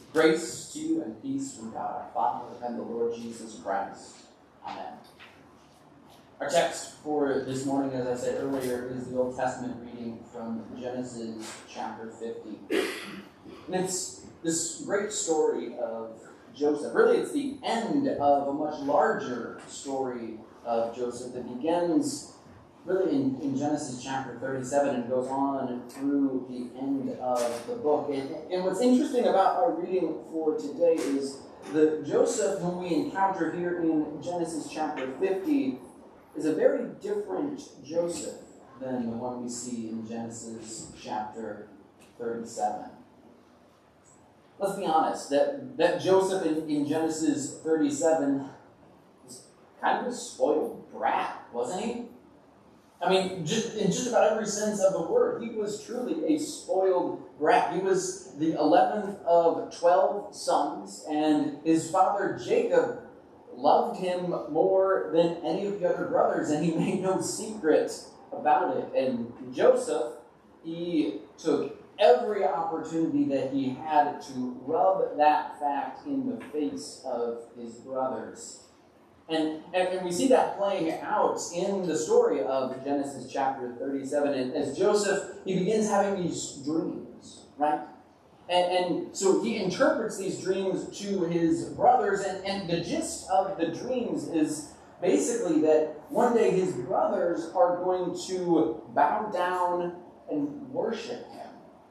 Grace to you and peace from God our Father and the Lord Jesus Christ. Amen. Our text for this morning, as I said earlier, is the Old Testament reading from Genesis chapter 50. And it's this great story of Joseph. Really, it's the end of a much larger story of Joseph that begins really in Genesis chapter 37 and goes on through the end of the book. And what's interesting about our reading for today is the Joseph whom we encounter here in Genesis chapter 50 is a very different Joseph than the one we see in Genesis chapter 37. Let's be honest, that Joseph in Genesis 37 was kind of a spoiled brat, wasn't he? I mean, in just about every sense of the word, he was truly a spoiled brat. He was the 11th of 12 sons, and his father Jacob loved him more than any of the other brothers, and he made no secret about it. And Joseph, he took every opportunity that he had to rub that fact in the face of his brothers. And we see that playing out in the story of Genesis chapter 37. And as Joseph, he begins having these dreams, right? And so he interprets these dreams to his brothers. And the gist of the dreams is basically that one day his brothers are going to bow down and worship him.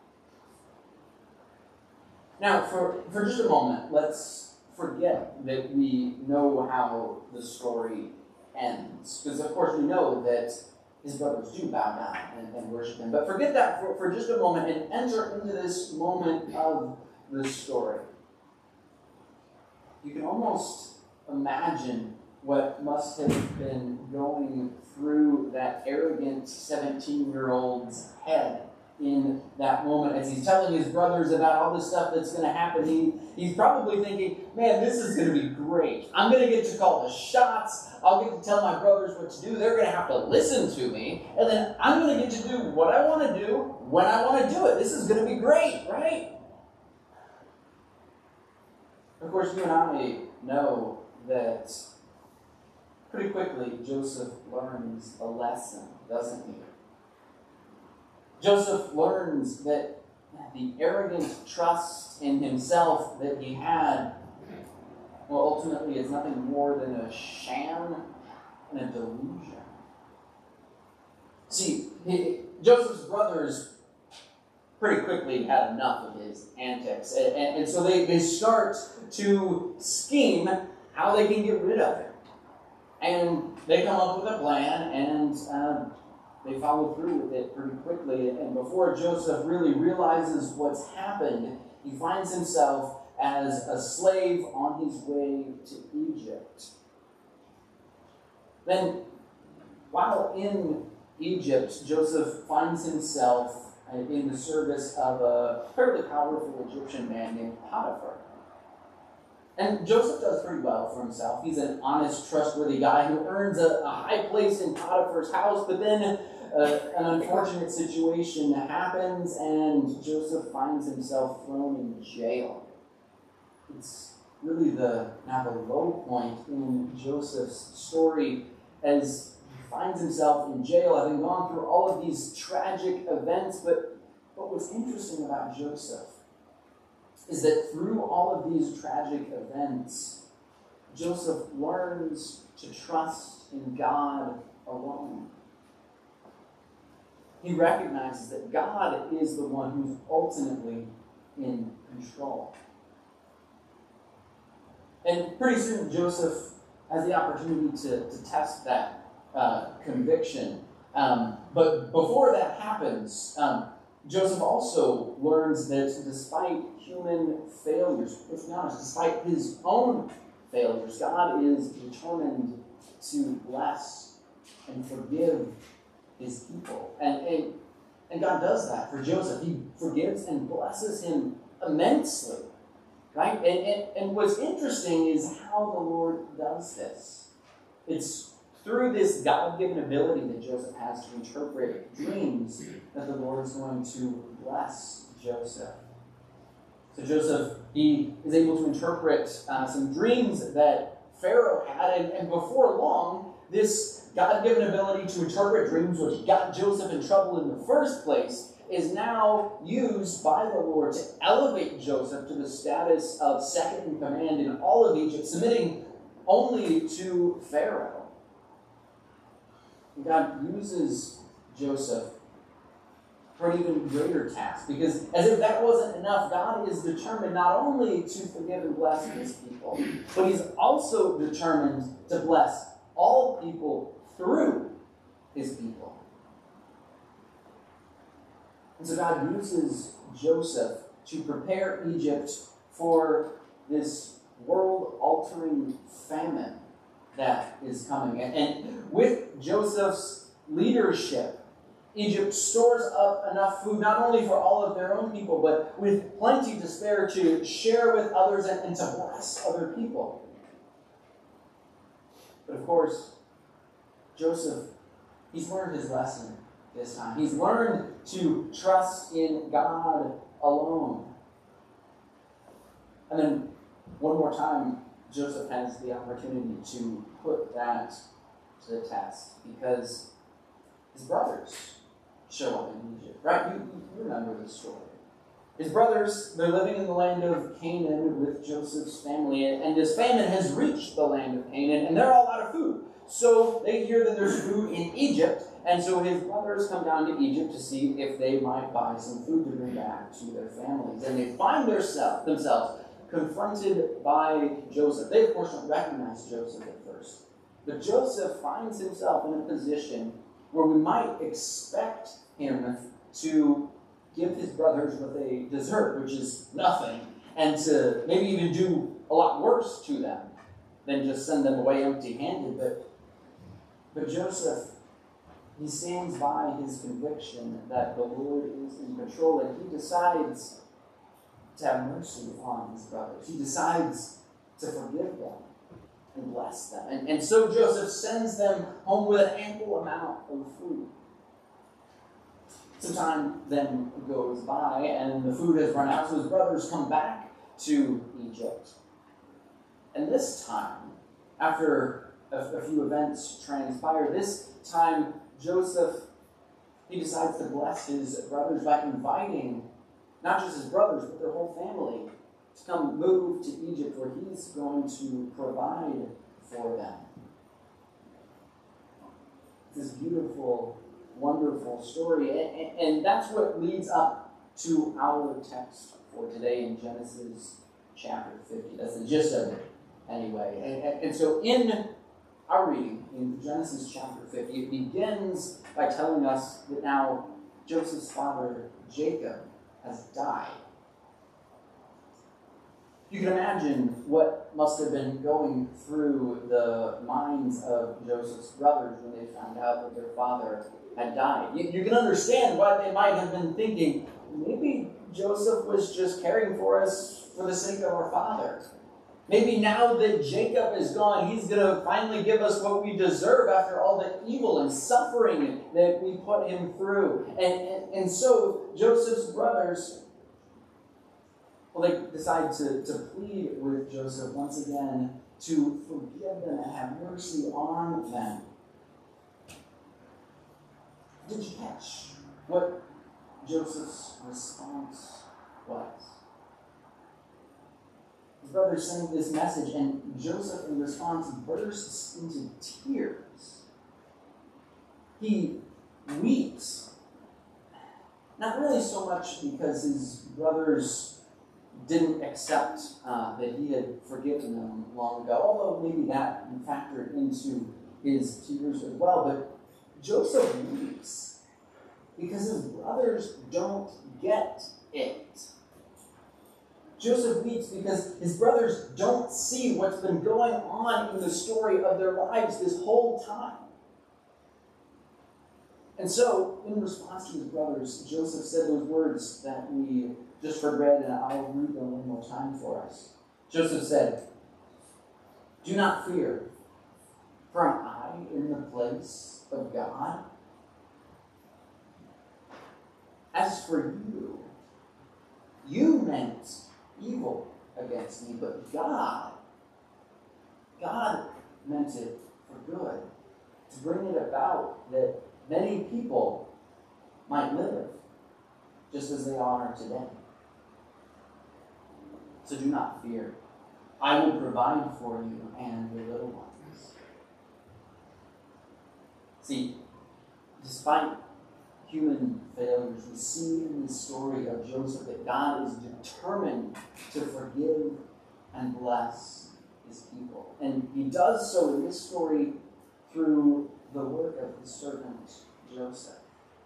Now, for just a moment, let's forget that we know how the story ends. Because, of course, we know that his brothers do bow down and worship him. But forget that for just a moment and enter into this moment of the story. You can almost imagine what must have been going through that arrogant 17-year-old's head in that moment as he's telling his brothers about all the stuff that's going to happen. He's probably thinking, man, this is going to be great. I'm going to get to call the shots. I'll get to tell my brothers what to do. They're going to have to listen to me. And then I'm going to get to do what I want to do when I want to do it. This is going to be great, right? Of course, you and I know that pretty quickly Joseph learns a lesson, doesn't he? Joseph learns that the arrogant trust in himself that he had, well, ultimately is nothing more than a sham and a delusion. See, Joseph's brothers pretty quickly had enough of his antics, and so they start to scheme how they can get rid of him. And they come up with a plan, and they follow through with it pretty quickly. And before Joseph really realizes what's happened, he finds himself as a slave on his way to Egypt. Then, while in Egypt, Joseph finds himself in the service of a fairly powerful Egyptian man named Potiphar. And Joseph does pretty well for himself. He's an honest, trustworthy guy who earns a high place in Potiphar's house, but then an unfortunate situation happens, and Joseph finds himself thrown in jail. It's really the low point in Joseph's story, as he finds himself in jail, having gone through all of these tragic events. But what's interesting about Joseph is that through all of these tragic events, Joseph learns to trust in God alone. He recognizes that God is the one who's ultimately in control. And pretty soon, Joseph has the opportunity to test that conviction. But before that happens, Joseph also learns that despite human failures, let's be honest, despite his own failures, God is determined to bless and forgive his people. And God does that for Joseph. He forgives and blesses him immensely. Right? And what's interesting is how the Lord does this. It's through this God-given ability that Joseph has to interpret dreams that the Lord is going to bless Joseph. So Joseph, he is able to interpret some dreams that Pharaoh had, and before long, this God-given ability to interpret dreams, which got Joseph in trouble in the first place, is now used by the Lord to elevate Joseph to the status of second in command in all of Egypt, submitting only to Pharaoh. And God uses Joseph for an even greater task, because as if that wasn't enough, God is determined not only to forgive and bless his people, but he's also determined to bless all people through his people. And so God uses Joseph to prepare Egypt for this world-altering famine that is coming. And with Joseph's leadership, Egypt stores up enough food not only for all of their own people, but with plenty to spare to share with others and to bless other people. But of course, Joseph, he's learned his lesson this time. He's learned to trust in God alone. And then, one more time, Joseph has the opportunity to put that to the test, because his brothers show up in Egypt, right? You remember the story. His brothers, they're living in the land of Canaan with Joseph's family, and this famine has reached the land of Canaan, and they're all out of food. So they hear that there's food in Egypt, and so his brothers come down to Egypt to see if they might buy some food to bring back to their families. And they find themselves confronted by Joseph. They, of course, don't recognize Joseph at first. But Joseph finds himself in a position where we might expect him to give his brothers what they deserve, which is nothing, and to maybe even do a lot worse to them than just send them away empty-handed. But Joseph, he stands by his conviction that the Lord is in control, and he decides to have mercy on his brothers. He decides to forgive them and bless them. And so Joseph sends them home with an ample amount of food. Some time then goes by, and the food has run out, so his brothers come back to Egypt. And this time, after a few events transpire, this time Joseph, he decides to bless his brothers by inviting not just his brothers, but their whole family to come move to Egypt, where he's going to provide for them. This beautiful, wonderful story. And that's what leads up to our text for today in Genesis chapter 50. That's the gist of it, anyway. And so in our reading, in Genesis chapter 50, it begins by telling us that now Joseph's father, Jacob, has died. You can imagine what must have been going through the minds of Joseph's brothers when they found out that their father had died. You can understand why they might have been thinking, maybe Joseph was just caring for us for the sake of our father. Maybe now that Jacob is gone, he's going to finally give us what we deserve after all the evil and suffering that we put him through. And so Joseph's brothers, well, they decide to plead with Joseph once again to forgive them and have mercy on them. Did you catch what Joseph's response was? His brothers send this message, and Joseph, in response, bursts into tears. He weeps. Not really so much because his brothers didn't accept that he had forgiven them long ago, although maybe that factored into his tears as well. But Joseph weeps because his brothers don't get it. Joseph weeps because his brothers don't see what's been going on in the story of their lives this whole time. And so, in response to his brothers, Joseph said those words that we just heard read, and I'll read them one more time for us. Joseph said, "Do not fear, for am I in the place of God? As for you, you meant evil against me, but God meant it for good, to bring it about that many people might live just as they are today. So do not fear. I will provide for you and your little ones. See, despite human failures, we see in the story of Joseph that God is determined to forgive and bless his people. And he does so in this story through the work of his servant Joseph.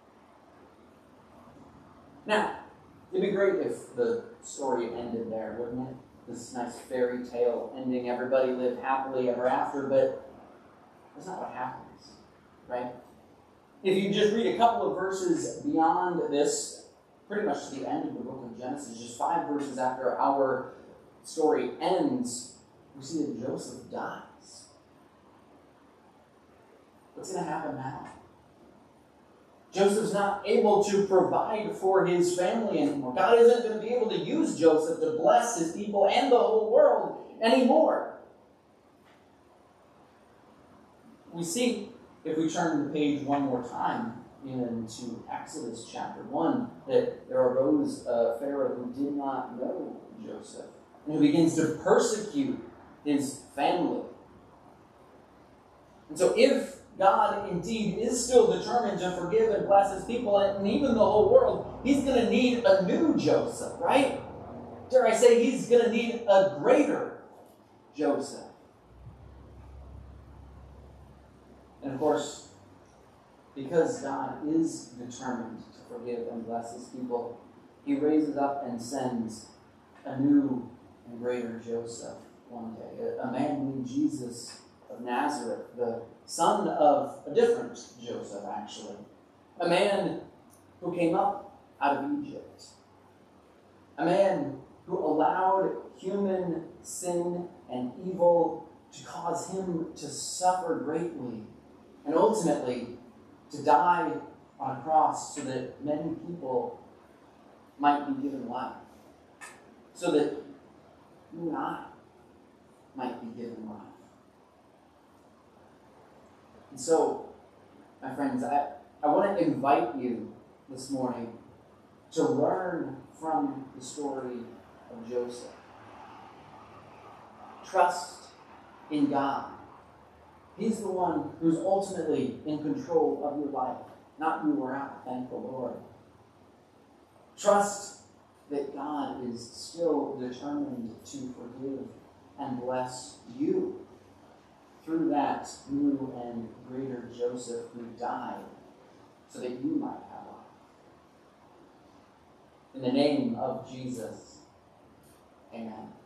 Now, it'd be great if the story ended there, wouldn't it? This nice fairy tale ending, everybody lived happily ever after, but that's not what happens, right? If you just read a couple of verses beyond this, pretty much to the end of the book of Genesis, just 5 verses after our story ends, we see that Joseph dies. What's going to happen now? Joseph's not able to provide for his family anymore. God isn't going to be able to use Joseph to bless his people and the whole world anymore. We see, if we turn the page one more time into Exodus chapter 1, that there arose a Pharaoh who did not know Joseph and who begins to persecute his family. And so if God indeed is still determined to forgive and bless his people and even the whole world, he's going to need a new Joseph, right? Dare I say, he's going to need a greater Joseph. And of course, because God is determined to forgive and bless his people, he raises up and sends a new and greater Joseph one day. A man named Jesus of Nazareth, the son of a different Joseph, actually. A man who came up out of Egypt. A man who allowed human sin and evil to cause him to suffer greatly and ultimately to die on a cross so that many people might be given life. So that you and I might be given life. And so, my friends, I want to invite you this morning to learn from the story of Joseph. Trust in God. He's the one who's ultimately in control of your life, not you or I, thank the Lord. Trust that God is still determined to forgive and bless you through that new and greater Joseph who died so that you might have life. In the name of Jesus, amen.